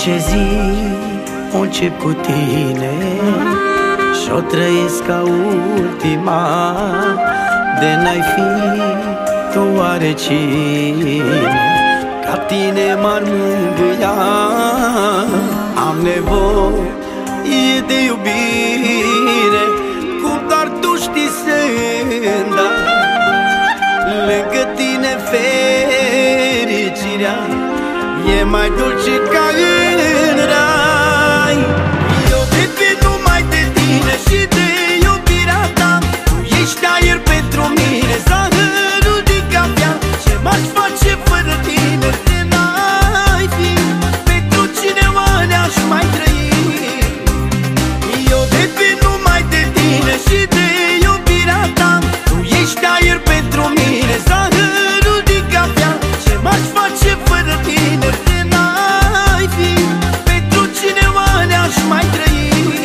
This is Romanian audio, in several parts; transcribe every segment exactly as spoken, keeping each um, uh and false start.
Orice zi o încep cu tine și-o trăiesc ca ultima. De n-ai fi tu oare cine ca tine m-ar mângâia? Am nevoie de iubire, cum doar tu știi să-mi dai. Lângă tine fericirea e mai dulce ca în rai. Eu depind numai de tine și de iubirea ta. Tu ești aer pentru mine, zahărul din cafea. Ce m-aș face fără tine? De n-ai fi, pentru cine oare-aș mai trăi? Eu depind numai de tine și de iubirea ta. Tu ești aer pentru mine, zahărul din cafea. Ce m-aș face fără tine? De n-ai fi, pentru cine oare-aș mai trăi?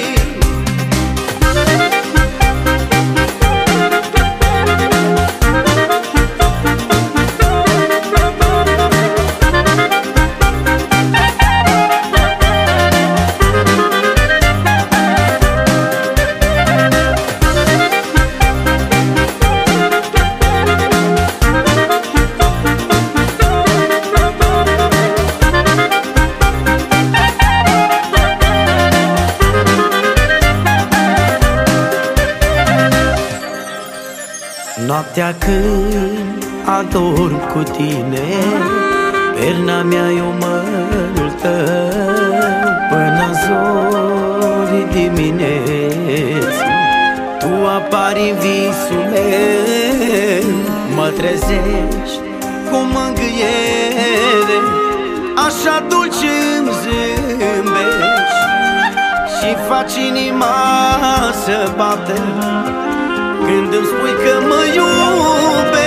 Noaptea când adorm cu tine, perna mea e mărul tău. Până zorii dimineții tu apari în visul meu. Mă trezești cu mângâiere, așa dulce îmi zâmbești și faci inima să bată când îmi spui că mă iubești.